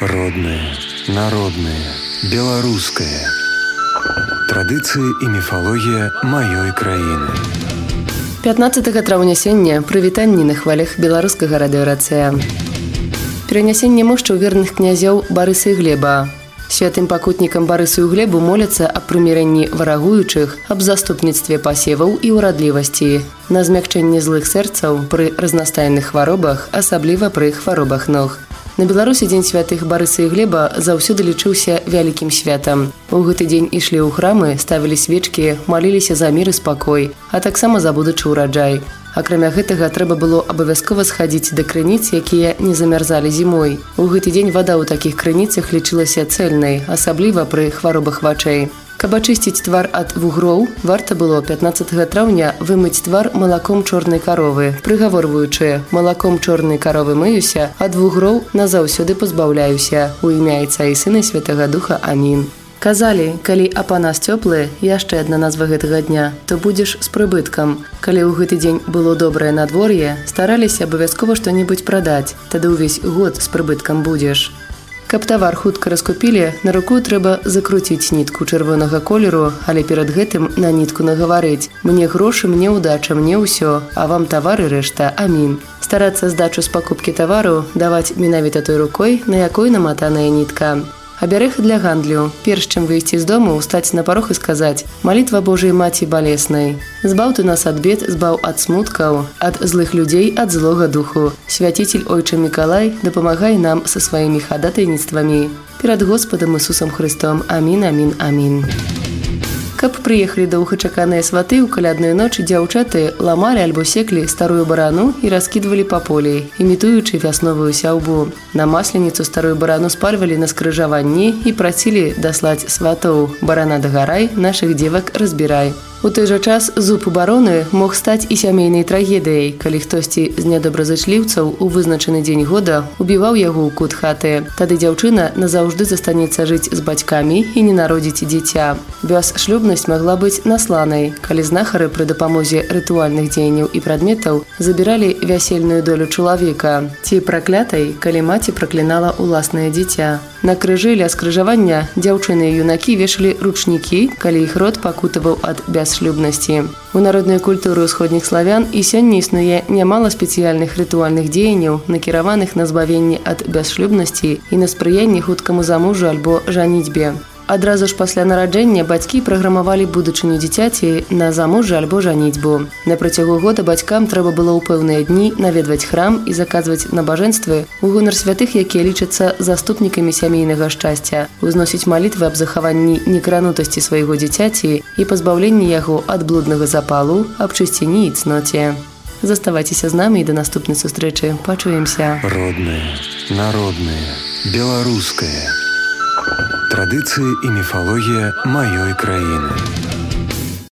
Родное, народное, беларускае. Традыцыі і міфалогія маёй краіны. 15 траўня сёння прывітанні на хвалях беларускага радыёрацыя. Перанясенне мошчаў верных князёў Барыса і Глеба. Святым пакутнікам Барысу і Глебу моляцца аб прымірэнні варагуючых, аб заступніцтве пасеваў і ўрадлівасці, на змякчэнне злых сэрцаў пры разнастайных хваробах, асабліва пры хваробах ног. На Беларусі дзень святых Барыса і Глеба заўсёды лічыўся вялікім святам. У гэты дзень ішлі ў храмы, ставілі свечкі, маліліся за мір і спакой, а таксама за будучы ўраджай. Акрамя гэтага, трэба было абавязкова схадзіць да крыніц, якія не замярзалі зімой. У гэты дзень вада ў такіх крыніцах лічылася цэльнай, асабліва пры хваробах вачэй. Каб ачысціць твар ад вугроў, варта было 15 траўня вымыць твар малаком чорнай каровы, прыгаворваючы: «Малаком чорнай каровы мыюся, ад вугроў назаўсёды пазбаўляюся. У імя Айца і Сына і Святага Духа. Амін». Казалі, калі апанас цёплы, яшчэ адна назва гэтага дня, то будзеш з прыбыткам. Калі ў гэты дзень было добрае надвор'е, стараліся абавязкова што-небудзь прадаць, тады ўвесь год з прыбыткам будзеш. Каб тавар хутка раскупілі, на руку трэба закруціць нітку чырвонага колеру, але перад гэтым на нітку нагаварыць: «Мне грошы, мне ўдача, мне ўсё, а вам тавар і рэшта. Амін». Старацца здачу з пакупкі тавару даваць менавіта той рукой, на якой наматаная нітка. Абярэг для гандлю. Перш чым выйсці з дому, устаць на парог і сказаць: «Малітва Божай Маці Балеснай. Збаў ты нас ад бед, збаў ад смуткаў, ад злых людзей, ад злога духу. Свяціцель Ойча Мікалай, дапамагай нам са сваімі хадатайніцтвамі. Перад Господам Ісусам Христом. Амін, амін, амін». Каб прыехалі доўгачаканыя сваты, ў калядную ноч дзяўчаты ламалі альбо секлі старую барану і раскідвалі па полі, імітуючы вясновую сяўбу. На масленіцу старую барану спальвалі на скрыжаванні і прасілі даслаць сватоў: «Барана дагарай, нашых дзевак разбірай». У той жа час зуб у бароны мог стаць і сямейнай трагедыяй, калі хтосьці з нядобразычліўцаў у вызначаны дзень года убіваў яго ў кут хаты. Тады дзяўчына назаўжды застанецца жыць з бацькамі і не народзіць дзіця. Бязшлюбнасць магла быць насланай, калі знахары пры дапамозе рытуальных дзеянняў і прадметаў забіралі вясельную долю чалавека, ці праклятай, калі маці праклінала ўласнае дзіця. На крыжы ля скрыжавання дзяўчыны і юнакі вешалі ручнікі, калі іх род пакутаваў ад бязшлюбнасці. У народную культуру ўсходніх славян і сёння існуе нямала спецыяльных рытуальных дзеянняў, накіраваных на збавенне ад бязшлюбнасці і на спрыянне хуткаму замужу альбо жаніцьбе. Адразу ж пасля нараджэння бацькі праграмавалі будучыню дзіцяці на замужжа альбо жаніцьбу. На працягу года бацькам трэба было ў пэўныя дні наведваць храм і заказваць набажэнствы ў гонар святых, якія лічацца заступнікамі сямейнага шчасця, узносіць малітвы аб захаванні некранутасці свайго дзіцяці і пазбаўленні яго ад блуднага запалу, аб чысціні і цноце. Заставайцеся з намі і да наступнай сустрэчы. Пачуемся. Родное, народное, беларускае. Традыцыі і міфалогія маёй краіны.